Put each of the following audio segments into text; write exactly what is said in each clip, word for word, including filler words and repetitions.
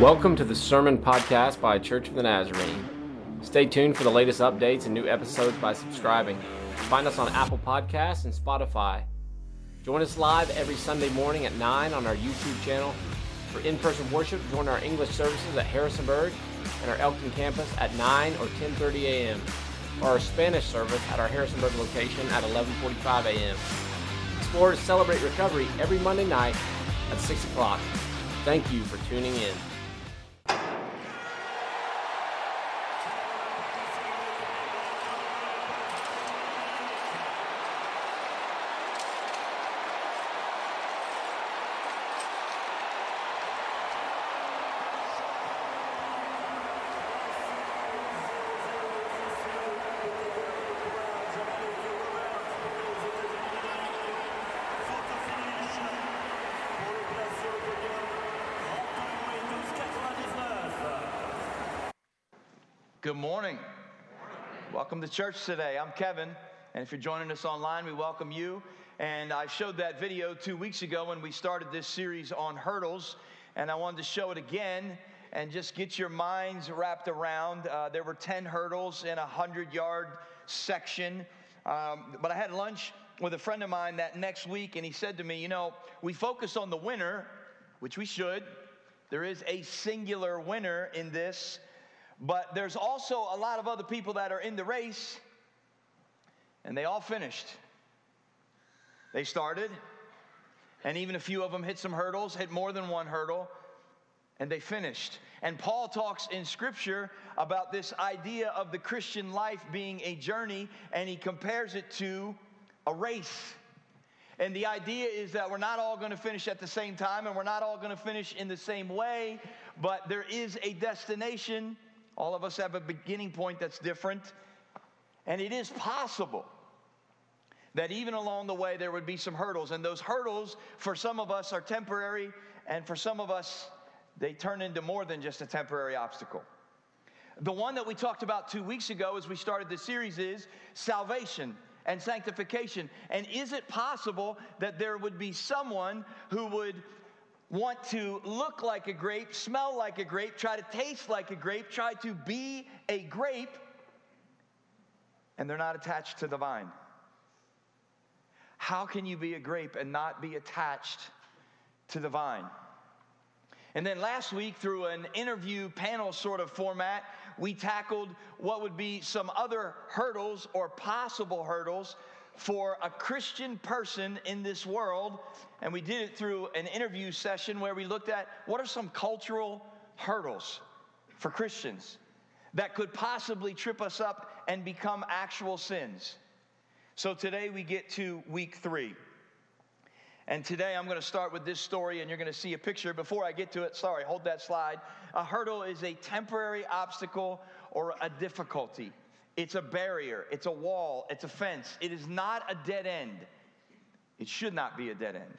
Welcome to the Sermon Podcast by Church of the Nazarene. Stay tuned for the latest updates and new episodes by subscribing. Find us on Apple Podcasts and Spotify. Join us live every Sunday morning at nine on our YouTube channel. For in-person worship, join our English services at Harrisonburg and our Elkton campus at nine or ten thirty a.m. or our Spanish service at our Harrisonburg location at eleven forty-five a.m. Explore to Celebrate Recovery every Monday night at six o'clock. Thank you for tuning in. Good morning. Welcome to church today. I'm Kevin, and if you're joining us online, we welcome you. And I showed that video two weeks ago when we started this series on hurdles, and I wanted to show it again and just get your minds wrapped around. Uh, there were ten hurdles in a hundred-yard section, um, but I had lunch with a friend of mine that next week, and he said to me, you know, we focus on the winner, which we should. There is a singular winner in this. But there's also a lot of other people that are in the race, and they all finished. They started, and even a few of them hit some hurdles, hit more than one hurdle, and they finished. And Paul talks in Scripture about this idea of the Christian life being a journey, and he compares it to a race. And the idea is that we're not all going to finish at the same time, and we're not all going to finish in the same way, but there is a destination. All of us have a beginning point that's different, and it is possible that even along the way there would be some hurdles, and those hurdles for some of us are temporary, and for some of us they turn into more than just a temporary obstacle. The one that we talked about two weeks ago as we started this series is salvation and sanctification. And is it possible that there would be someone who would want to look like a grape, smell like a grape, try to taste like a grape, try to be a grape, and they're not attached to the vine? How can you be a grape and not be attached to the vine? And then last week, through an interview panel sort of format, we tackled what would be some other hurdles or possible hurdles for a Christian person in this world. And we did it through an interview session where we looked at what are some cultural hurdles for Christians that could possibly trip us up and become actual sins. So today we get to week three. And today I'm going to start with this story, and you're going to see a picture. Before I get to it, sorry, hold that slide. A hurdle is a temporary obstacle or a difficulty. It's a barrier, it's a wall, it's a fence. It is not a dead end. It should not be a dead end.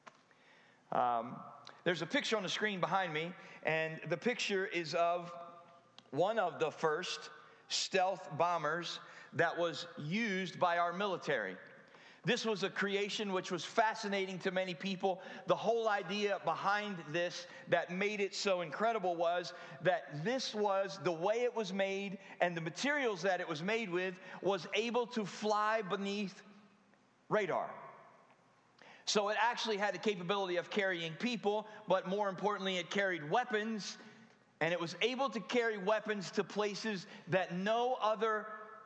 Um, there's a picture on the screen behind me, and the picture is of one of the first stealth bombers that was used by our military. This was a creation which was fascinating to many people. The whole idea behind this that made it so incredible was that this was the way it was made, and the materials that it was made with was able to fly beneath radar. So it actually had the capability of carrying people, but more importantly, it carried weapons, and it was able to carry weapons to places that no other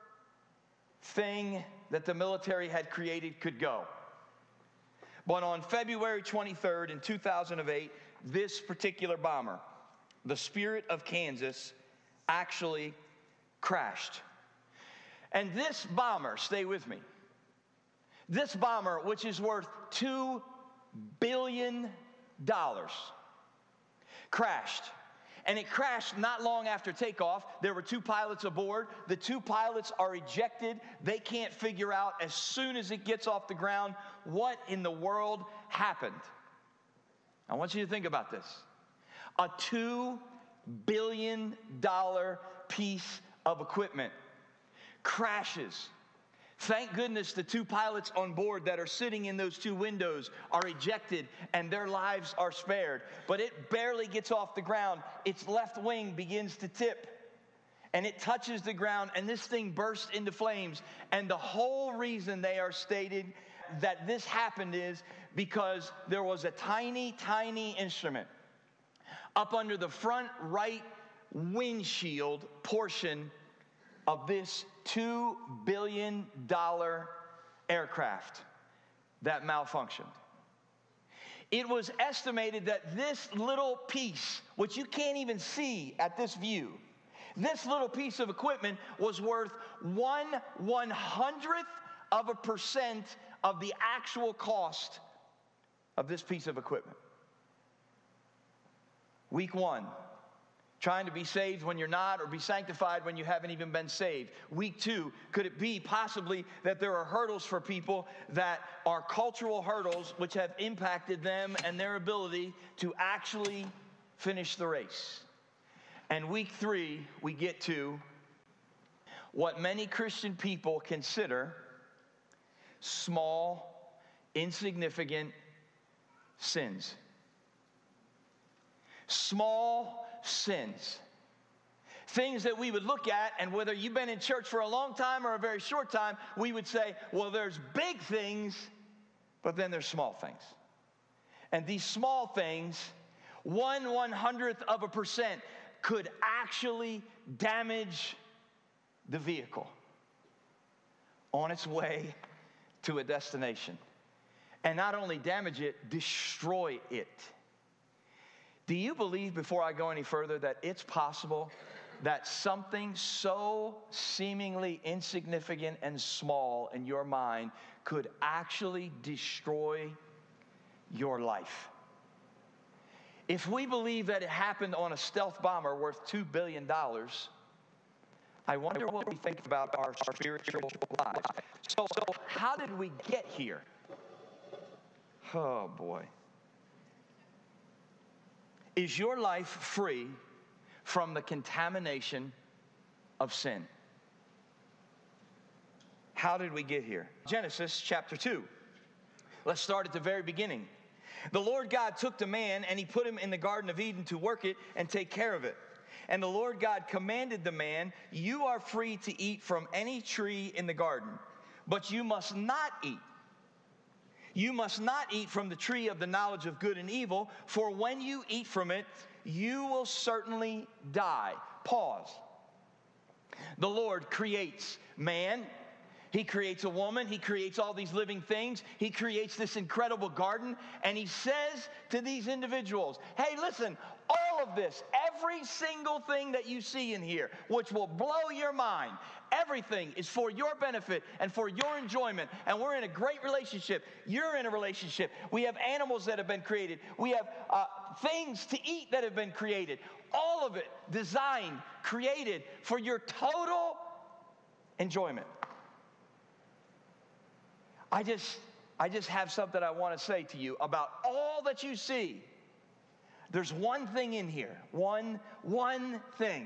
thing that the military had created could go. But on February twenty-third in two thousand eight, this particular bomber, the Spirit of Kansas, actually crashed. And this bomber, stay with me, this bomber, which is worth two billion dollars, crashed. And it crashed not long after takeoff. There were two pilots aboard. The two pilots are ejected. They can't figure out as soon as it gets off the ground what in the world happened. I want you to think about this. A two billion dollars piece of equipment crashes Thank goodness the two pilots on board that are sitting in those two windows are ejected and their lives are spared. But it barely gets off the ground. Its left wing begins to tip. And it touches the ground, and this thing bursts into flames. And the whole reason they are stated that this happened is because there was a tiny, tiny instrument up under the front right windshield portion of this two billion dollars aircraft that malfunctioned. It was estimated that this little piece, which you can't even see at this view, this little piece of equipment was worth one one hundredth of a percent of the actual cost of this piece of equipment. Week one, trying to be saved when you're not, or be sanctified when you haven't even been saved. Week two, could it be possibly that there are hurdles for people that are cultural hurdles which have impacted them and their ability to actually finish the race? And week three, we get to what many Christian people consider small, insignificant sins. Small sins. Things that we would look at, and whether you've been in church for a long time or a very short time, we would say, well, there's big things, but then there's small things. And these small things, one one hundredth of a percent, could actually damage the vehicle on its way to a destination. And not only damage it, destroy it. Do you believe, before I go any further, that it's possible that something so seemingly insignificant and small in your mind could actually destroy your life? If we believe that it happened on a stealth bomber worth two billion dollars, I wonder what we think about our spiritual lives. So, so how did we get here? Oh, boy. Is your life free from the contamination of sin? How did we get here? Genesis chapter two. Let's start at the very beginning. The Lord God took the man and he put him in the Garden of Eden to work it and take care of it. And the Lord God commanded the man, you are free to eat from any tree in the garden, but you must not eat. You must not eat from the tree of the knowledge of good and evil, for when you eat from it, you will certainly die. Pause. The Lord creates man. He creates a woman. He creates all these living things. He creates this incredible garden. And he says to these individuals, hey, listen, all of this, every single thing that you see in here, which will blow your mind, everything is for your benefit and for your enjoyment. And we're in a great relationship. You're in a relationship. We have animals that have been created. We have uh, things to eat that have been created. All of it designed, created for your total enjoyment. I just, I just have something I want to say to you about all that you see. There's one thing in here, one, one thing.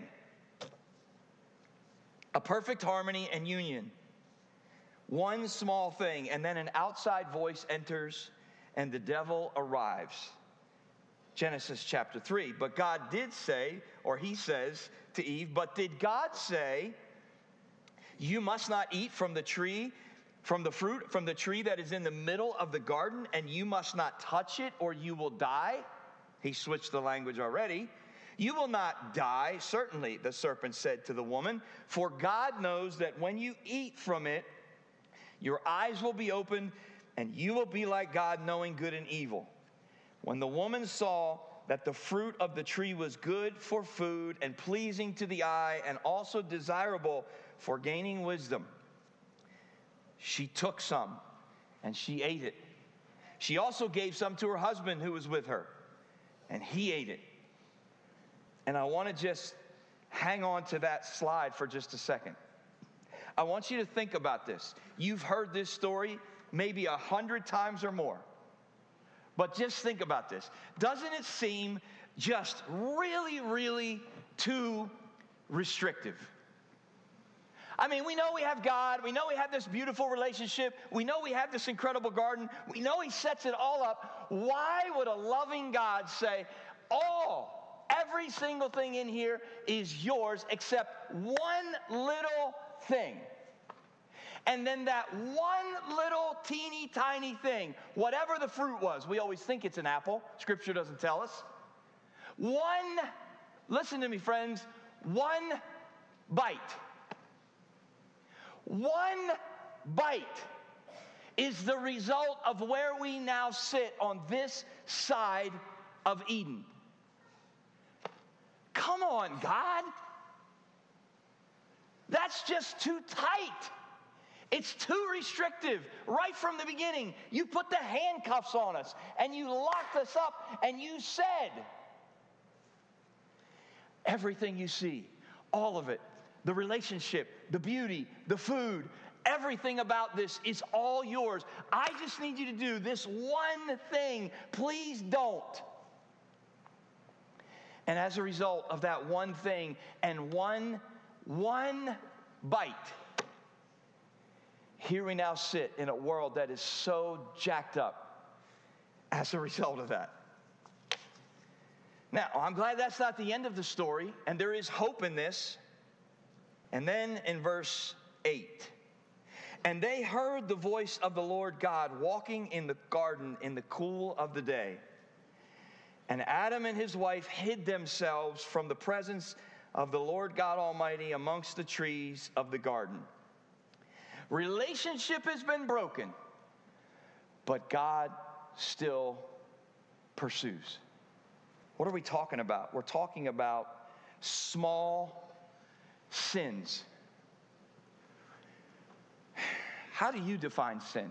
A perfect harmony and union. One small thing, and then an outside voice enters, and the devil arrives. Genesis chapter three. But God did say, or he says to Eve, but did God say, you must not eat from the tree, from the fruit, from the tree that is in the middle of the garden, and you must not touch it or you will die? He switched the language already. You will not die, certainly, the serpent said to the woman, for God knows that when you eat from it, your eyes will be opened, and you will be like God, knowing good and evil. When the woman saw that the fruit of the tree was good for food and pleasing to the eye and also desirable for gaining wisdom, she took some and she ate it. She also gave some to her husband who was with her, and he ate it. And I want to just hang on to that slide for just a second. I want you to think about this. You've heard this story maybe a hundred times or more. But just think about this. Doesn't it seem just really, really too restrictive? I mean, we know we have God. We know we have this beautiful relationship. We know we have this incredible garden. We know He sets it all up. Why would a loving God say, all, every single thing in here is yours except one little thing? And then that one little teeny tiny thing, whatever the fruit was, we always think it's an apple. Scripture doesn't tell us. One, listen to me, friends, one bite. One bite is the result of where we now sit on this side of Eden. Come on, God. That's just too tight. It's too restrictive. Right from the beginning, you put the handcuffs on us and you locked us up and you said, everything you see, all of it, the relationship, the beauty, the food, everything about this is all yours. I just need you to do this one thing. Please don't. And as a result of that one thing and one, one bite, here we now sit in a world that is so jacked up as a result of that. Now, I'm glad that's not the end of the story, and there is hope in this. And then in verse eight, and they heard the voice of the Lord God walking in the garden in the cool of the day. And Adam and his wife hid themselves from the presence of the Lord God Almighty amongst the trees of the garden. Relationship has been broken, but God still pursues. What are we talking about? We're talking about small sins. How do you define sin?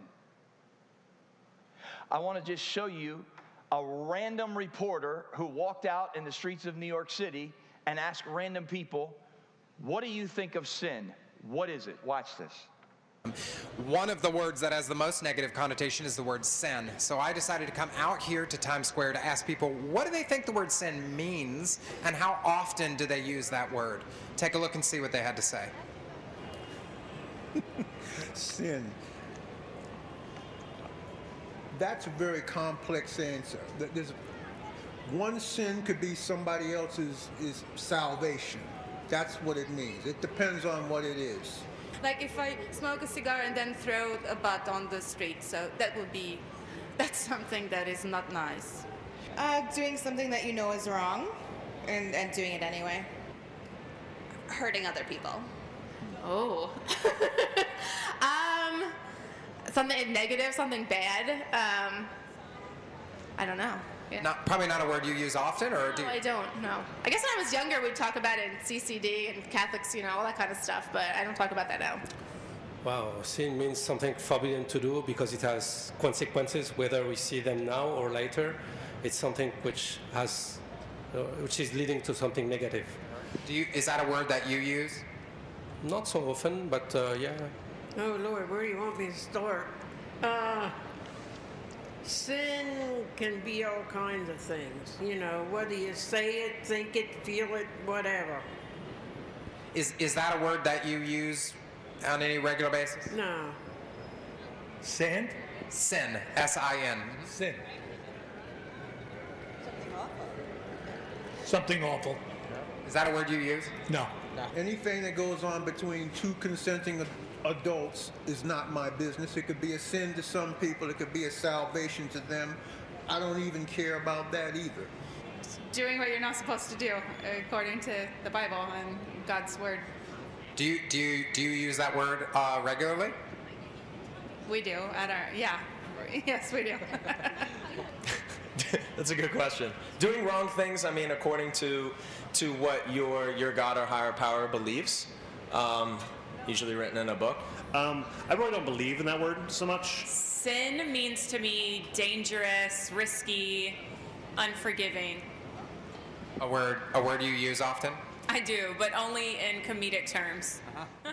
I want to just show you a random reporter who walked out in the streets of New York City and asked random people, what do you think of sin? What is it? Watch this. One of the words that has the most negative connotation is the word sin. So I decided to come out here to Times Square to ask people, what do they think the word sin means, and how often do they use that word? Take a look and see what they had to say. Sin. That's a very complex answer. There's one sin could be somebody else's is salvation. That's what it means. It depends on what it is. Like if I smoke a cigar and then throw a butt on the street, so that would be, that's something that is not nice. Uh, doing something that you know is wrong and, and doing it anyway. Hurting other people. Oh. um, something negative, something bad. Um, I don't know. Yeah. Not, probably not a word you use often, or do No, you? I don't, no. I guess when I was younger, we'd talk about it in C C D and Catholics, you know, all that kind of stuff, but I don't talk about that now. Wow, sin means something forbidden to do because it has consequences, whether we see them now or later. It's something which has, uh, which is leading to something negative. Do you? Is that a word that you use? Not so often, but uh, yeah. Oh, Lord, where do you want me to start? Uh, sin can be all kinds of things. You know, whether you say it, think it, feel it, whatever. Is is that a word that you use on any regular basis? No. Sin? Sin. S I N. Sin. Something awful. Is that a word you use? No. Anything that goes on between two consenting ad- adults is not my business. It could be a sin to some people. It could be a salvation to them. I don't even care about that either. Doing what you're not supposed to do, according to the Bible and God's Word. Do you do you do you use that word uh, regularly? We do, at our, yeah. Yes, we do. That's a good question. Doing wrong things, I mean, according to to what your your God or higher power believes, um, usually written in a book. Um, I really don't believe in that word so much. Sin means to me dangerous, risky, unforgiving. A word a word you use often? I do, but only in comedic terms. Uh-huh.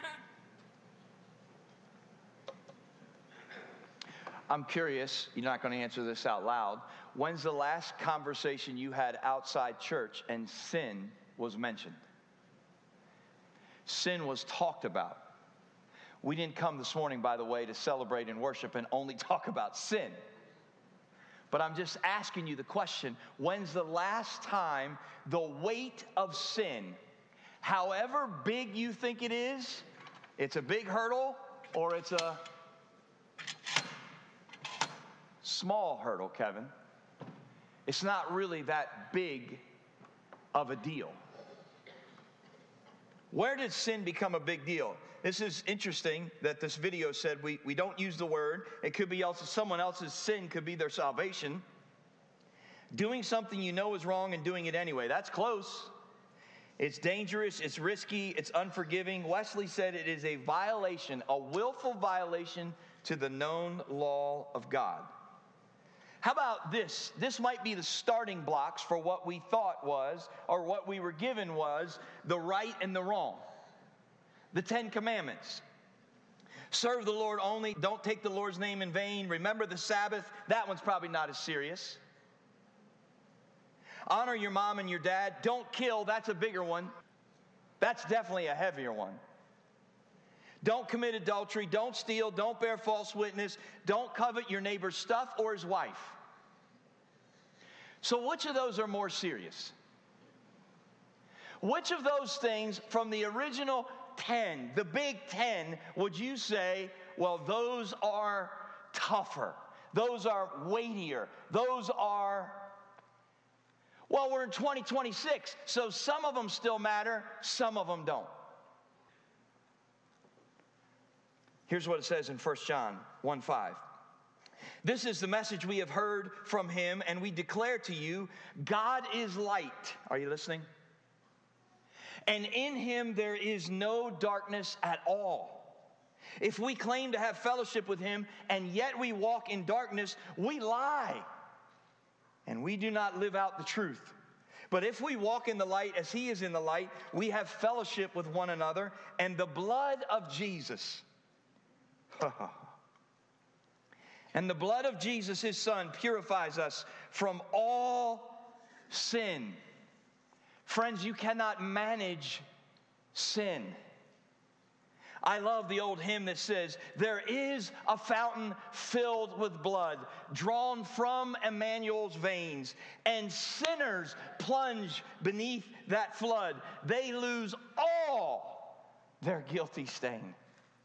I'm curious, you're not going to answer this out loud. When's the last conversation you had outside church and sin was mentioned? Sin was talked about. We didn't come this morning, by the way, to celebrate and worship and only talk about sin. But I'm just asking you the question, when's the last time the weight of sin, however big you think it is, it's a big hurdle or it's a small hurdle, Kevin. It's not really that big of a deal. Where did sin become a big deal? This is interesting that this video said we, we don't use the word. It could be also someone else's sin could be their salvation. Doing something you know is wrong and doing it anyway. That's close. It's dangerous, it's risky, it's unforgiving. Wesley said it is a violation, a willful violation to the known law of God. How about this? This might be the starting blocks for what we thought was, or what we were given was, the right and the wrong. The Ten Commandments. Serve the Lord only. Don't take the Lord's name in vain. Remember the Sabbath. That one's probably not as serious. Honor your mom and your dad. Don't kill. That's a bigger one. That's definitely a heavier one. Don't commit adultery. Don't steal. Don't bear false witness. Don't covet your neighbor's stuff or his wife. So which of those are more serious? Which of those things from the original ten, the big ten, would you say, well, those are tougher. Those are weightier. Those are, well, we're in twenty twenty-six, so some of them still matter, some of them don't. Here's what it says in First John one five. This is the message we have heard from him, and we declare to you, God is light. Are you listening? And in him there is no darkness at all. If we claim to have fellowship with him, and yet we walk in darkness, we lie, and we do not live out the truth. But if we walk in the light as he is in the light, we have fellowship with one another, and the blood of Jesus and the blood of Jesus, his son, purifies us from all sin. Friends, you cannot manage sin. I love the old hymn that says, there is a fountain filled with blood, drawn from Emmanuel's veins, and sinners plunge beneath that flood. They lose all their guilty stain.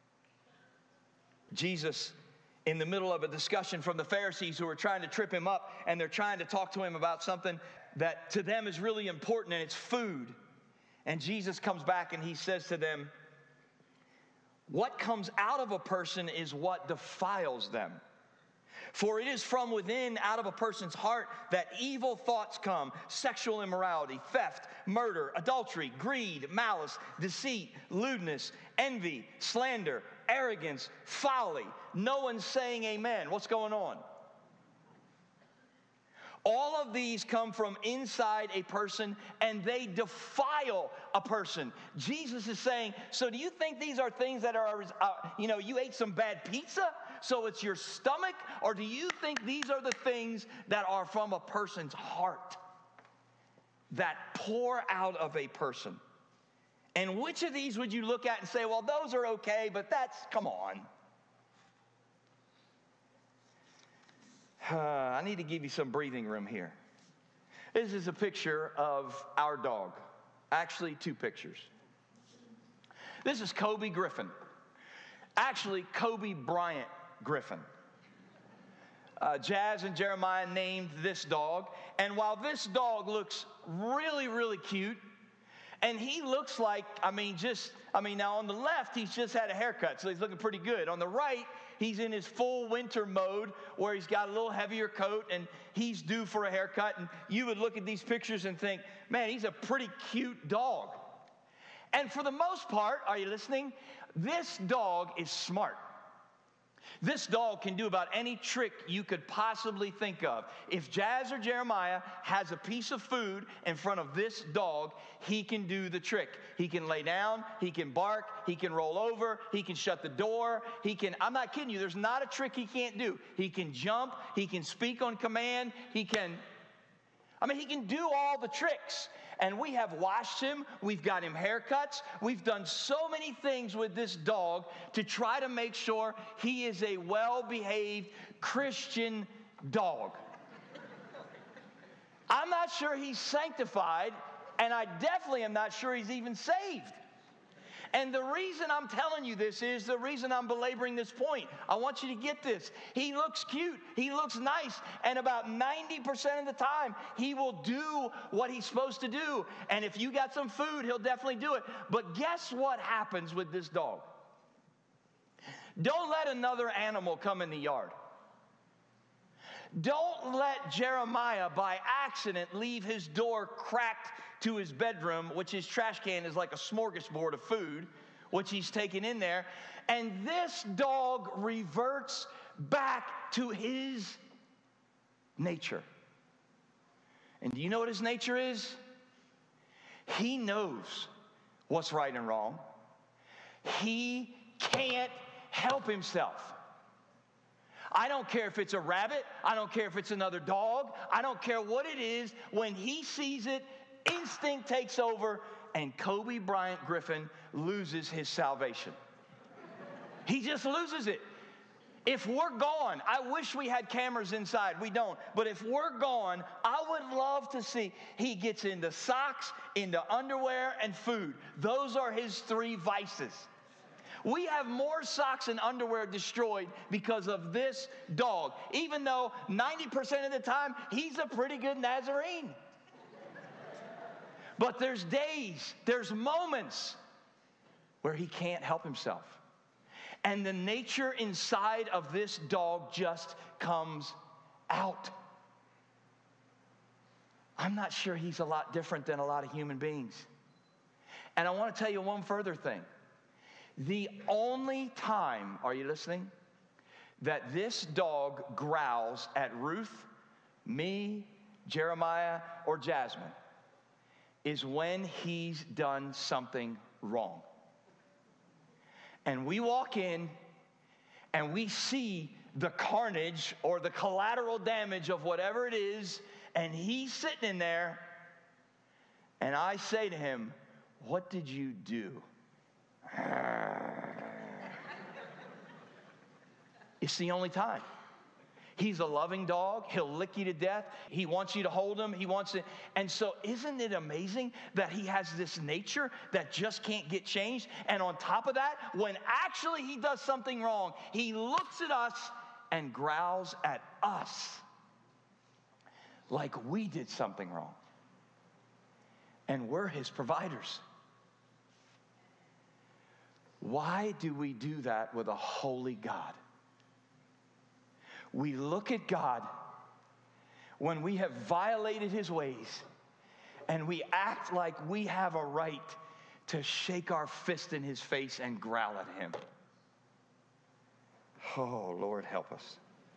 Jesus, in the middle of a discussion from the Pharisees who are trying to trip him up, and they're trying to talk to him about something that to them is really important, and it's food. And Jesus comes back and he says to them, what comes out of a person is what defiles them. For it is from within, out of a person's heart, that evil thoughts come: sexual immorality, theft, murder, adultery, greed, malice, deceit, lewdness, envy, slander, arrogance, folly. No one's saying amen. What's going on? All of these come from inside a person, and they defile a person. Jesus is saying, so do you think these are things that are, uh, you know, you ate some bad pizza, so it's your stomach? Or do you think these are the things that are from a person's heart, that pour out of a person? And which of these would you look at and say, well, those are okay, but that's, come on. Uh, I need to give you some breathing room here. This is a picture of our dog. Actually, two pictures. This is Kobe Griffin. Actually, Kobe Bryant Griffin. Uh, Jazz and Jeremiah named this dog. And while this dog looks really, really cute, and he looks like, I mean, just, I mean, now on the left, he's just had a haircut, so he's looking pretty good. On the right, he's in his full winter mode where he's got a little heavier coat and he's due for a haircut. And you would look at these pictures and think, man, he's a pretty cute dog. And for the most part, are you listening? This dog is smart. This dog can do about any trick you could possibly think of. If Jazz or Jeremiah has a piece of food in front of this dog, he can do the trick. He can lay down, he can bark, he can roll over, he can shut the door, he can, I'm not kidding you, there's not a trick he can't do. He can jump, he can speak on command, he can, I mean, he can do all the tricks. And we have washed him. We've got him haircuts. We've done so many things with this dog to try to make sure he is a well-behaved Christian dog. I'm not sure he's sanctified, and I definitely am not sure he's even saved. And the reason I'm telling you this is the reason I'm belaboring this point. I want you to get this. He looks cute. He looks nice. And about ninety percent of the time, he will do what he's supposed to do. And if you got some food, he'll definitely do it. But guess what happens with this dog? Don't let another animal come in the yard. Don't let Jeremiah by accident leave his door cracked to his bedroom, which his trash can is like a smorgasbord of food, which he's taken in there. And this dog reverts back to his nature. And do you know what his nature is? He knows what's right and wrong. He can't help himself. I don't care if it's a rabbit. I don't care if it's another dog. I don't care what it is. When he sees it, instinct takes over, and Kobe Bryant Griffin loses his salvation. He just loses it. If we're gone, I wish we had cameras inside. We don't. But if we're gone, I would love to see he gets into socks, into underwear, and food. Those are his three vices. We have more socks and underwear destroyed because of this dog, even though ninety percent of the time, he's a pretty good Nazarene. But there's days, there's moments where he can't help himself. And the nature inside of this dog just comes out. I'm not sure he's a lot different than a lot of human beings. And I want to tell you one further thing. The only time, are you listening, that this dog growls at Ruth, me, Jeremiah, or Jasmine is when he's done something wrong. And we walk in and we see the carnage or the collateral damage of whatever it is, and he's sitting in there, and I say to him, "What did you do?" It's the only time. He's a loving dog. He'll lick you to death. He wants you to hold him. He wants to. And so isn't it amazing that he has this nature that just can't get changed? And on top of that, when actually he does something wrong, he looks at us and growls at us like we did something wrong. And we're his providers. Why do we do that with a holy God? We look at God when we have violated his ways, and we act like we have a right to shake our fist in his face and growl at him. Oh, Lord, help us.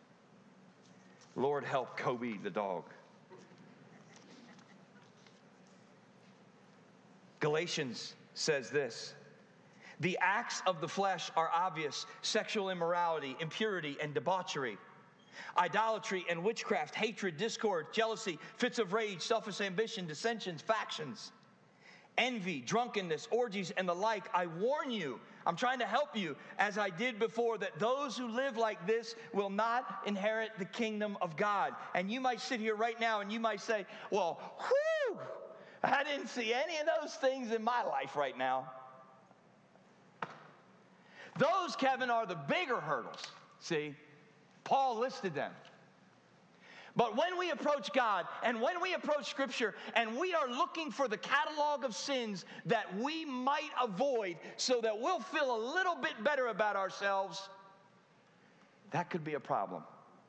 Lord, help Kobe the dog. Galatians says this: the acts of the flesh are obvious: sexual immorality, impurity, and debauchery, idolatry and witchcraft, hatred, discord, jealousy, fits of rage, selfish ambition, dissensions, factions, envy, drunkenness, orgies, and the like. I warn you, I'm trying to help you, as I did before, that those who live like this will not inherit the kingdom of God. And you might sit here right now and you might say, well, whew, I didn't see any of those things in my life right now. Those, Kevin, are the bigger hurdles. See, Paul listed them. But when we approach God and when we approach Scripture and we are looking for the catalog of sins that we might avoid so that we'll feel a little bit better about ourselves, that could be a problem.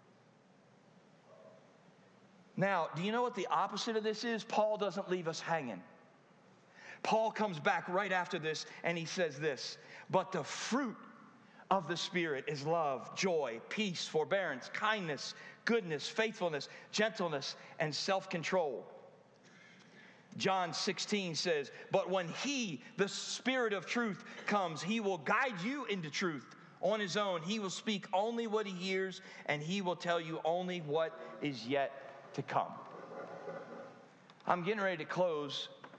Now, do you know what the opposite of this is? Paul doesn't leave us hanging. Paul comes back right after this and he says this: but the fruit of the Spirit is love, joy, peace, forbearance, kindness, goodness, faithfulness, gentleness, and self-control. John sixteen says, but when he, the Spirit of truth, comes, he will guide you into truth. On his own, he will speak only what he hears, and he will tell you only what is yet to come. I'm getting ready to close,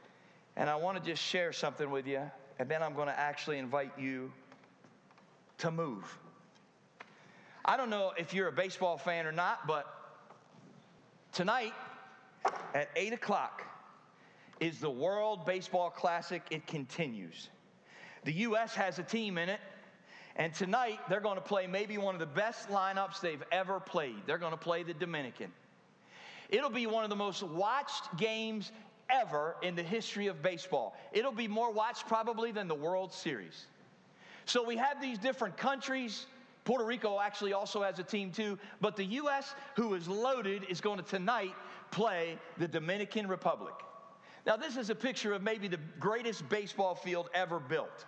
And I want to just share something with you, and then I'm going to actually invite you to move. I don't know if you're a baseball fan or not, but tonight at eight o'clock is the World Baseball Classic. It continues. The U S has a team in it, and tonight they're going to play maybe one of the best lineups they've ever played. They're going to play the Dominican. It'll be one of the most watched games ever in the history of baseball. It'll be more watched probably than the World Series. So we have these different countries. Puerto Rico actually also has a team too, but the U S, who is loaded, is going to tonight play the Dominican Republic. Now this is a picture of maybe the greatest baseball field ever built.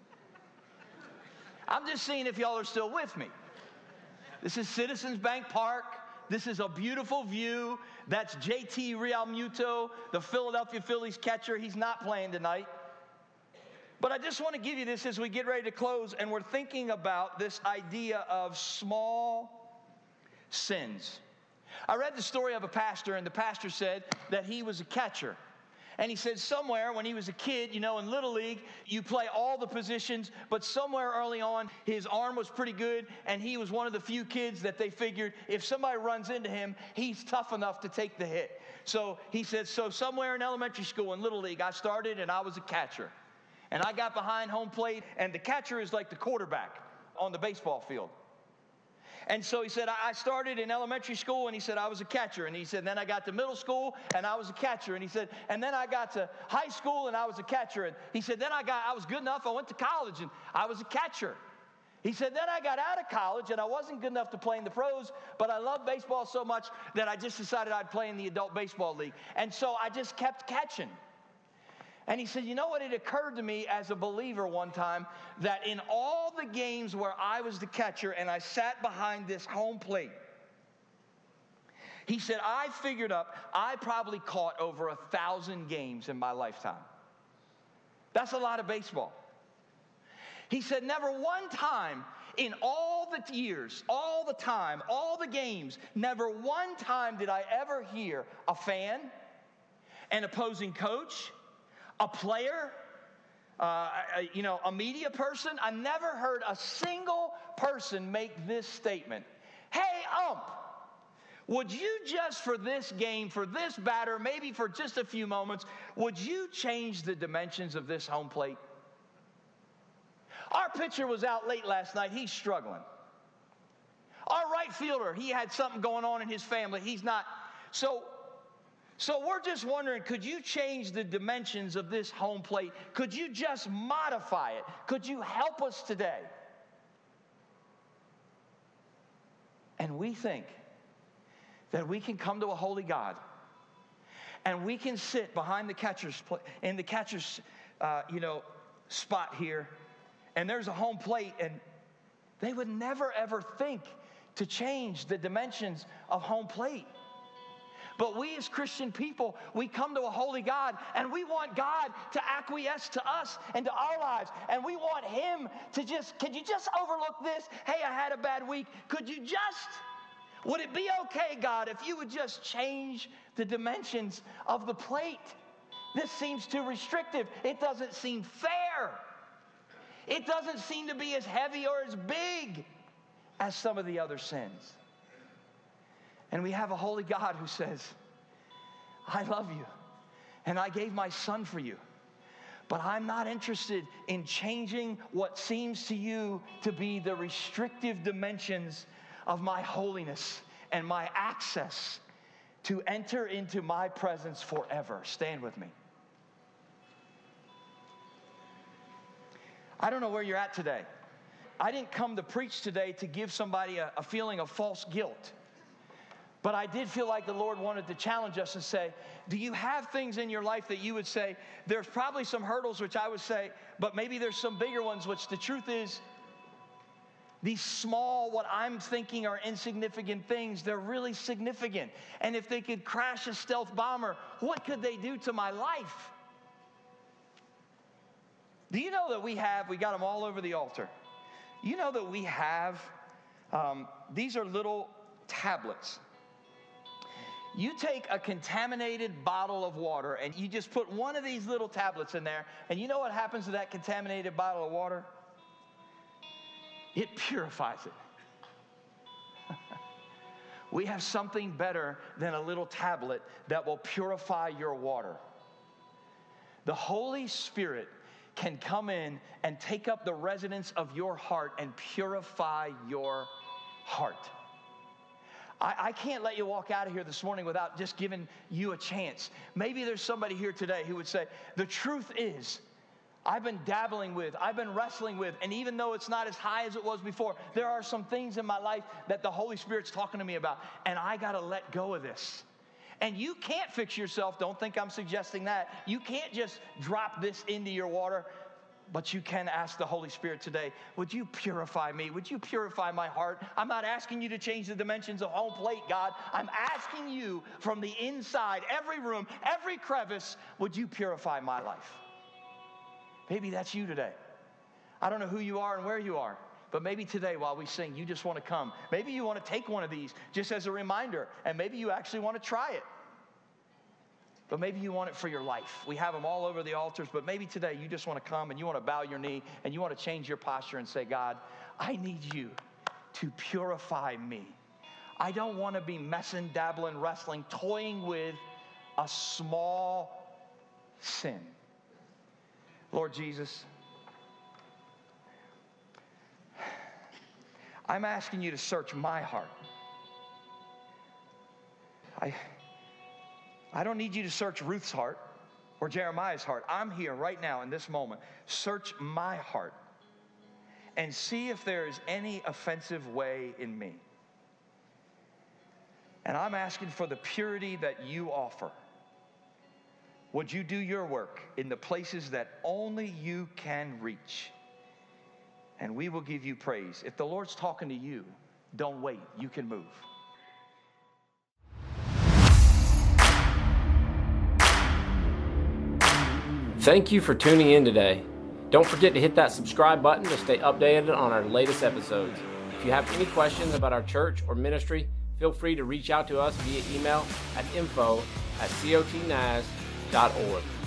I'm just seeing if y'all are still with me. This is Citizens Bank Park. This is a beautiful view. That's J T Realmuto, the Philadelphia Phillies catcher. He's not playing tonight. But I just want to give you this as we get ready to close, and we're thinking about this idea of small sins. I read the story of a pastor, and the pastor said that he was a catcher. And he said somewhere when he was a kid, you know, in Little League, you play all the positions, but somewhere early on, his arm was pretty good, and he was one of the few kids that they figured if somebody runs into him, he's tough enough to take the hit. So he said, so somewhere in elementary school in Little League, I started, and I was a catcher. And I got behind home plate, and the catcher is like the quarterback on the baseball field. And so he said, I started in elementary school, and he said, I was a catcher. And he said, then I got to middle school, and I was a catcher. And he said, and then I got to high school, and I was a catcher. And he said, then I got, I was good enough, I went to college, and I was a catcher. He said, then I got out of college, and I wasn't good enough to play in the pros, but I loved baseball so much that I just decided I'd play in the adult baseball league. And so I just kept catching. And he said, you know what, it occurred to me as a believer one time that in all the games where I was the catcher and I sat behind this home plate, he said, I figured up I probably caught over a thousand games in my lifetime. That's a lot of baseball. He said, never one time in all the years, all the time, all the games, never one time did I ever hear a fan, an opposing coach, a player, uh, a, you know, a media person. I never heard a single person make this statement. Hey, ump, would you just for this game, for this batter, maybe for just a few moments, would you change the dimensions of this home plate? Our pitcher was out late last night. He's struggling. Our right fielder, he had something going on in his family. He's not. So, So we're just wondering, could you change the dimensions of this home plate? Could you just modify it? Could you help us today? And we think that we can come to a holy God, and we can sit behind the catcher's in the catcher's, uh, you know, spot here, and there's a home plate, and they would never ever think to change the dimensions of home plate. But we as Christian people, we come to a holy God, and we want God to acquiesce to us and to our lives. And we want him to just, could you just overlook this? Hey, I had a bad week. Could you just, would it be okay, God, if you would just change the dimensions of the plate? This seems too restrictive. It doesn't seem fair. It doesn't seem to be as heavy or as big as some of the other sins. And we have a holy God who says, I love you, and I gave my son for you, but I'm not interested in changing what seems to you to be the restrictive dimensions of my holiness and my access to enter into my presence forever. Stand with me. I don't know where you're at today. I didn't come to preach today to give somebody a, a feeling of false guilt. But I did feel like the Lord wanted to challenge us and say, do you have things in your life that you would say, there's probably some hurdles, which I would say, but maybe there's some bigger ones, which the truth is, these small, what I'm thinking are insignificant things, they're really significant. And if they could crash a stealth bomber, what could they do to my life? Do you know that we have, we got them all over the altar. You know that we have, um, these are little tablets. You take a contaminated bottle of water and you just put one of these little tablets in there, and you know what happens to that contaminated bottle of water? It purifies it. We have something better than a little tablet that will purify your water. The Holy Spirit can come in and take up the residence of your heart and purify your heart. I, I can't let you walk out of here this morning without just giving you a chance. Maybe there's somebody here today who would say, the truth is, I've been dabbling with, I've been wrestling with, and even though it's not as high as it was before, there are some things in my life that the Holy Spirit's talking to me about, and I got to let go of this. And you can't fix yourself. Don't think I'm suggesting that. You can't just drop this into your water, but you can ask the Holy Spirit today, would you purify me? Would you purify my heart? I'm not asking you to change the dimensions of home plate, God. I'm asking you from the inside, every room, every crevice, would you purify my life? Maybe that's you today. I don't know who you are and where you are, but maybe today while we sing, you just want to come. Maybe you want to take one of these just as a reminder, and maybe you actually want to try it. But maybe you want it for your life. We have them all over the altars, but maybe today you just want to come and you want to bow your knee and you want to change your posture and say, God, I need you to purify me. I don't want to be messing, dabbling, wrestling, toying with a small sin. Lord Jesus, I'm asking you to search my heart. I, I don't need you to search Ruth's heart or Jeremiah's heart. I'm here right now in this moment. Search my heart and see if there is any offensive way in me. And I'm asking for the purity that you offer. Would you do your work in the places that only you can reach? And we will give you praise. If the Lord's talking to you, don't wait. You can move. Thank you for tuning in today. Don't forget to hit that subscribe button to stay updated on our latest episodes. If you have any questions about our church or ministry, feel free to reach out to us via email at info at cotnaz dot org.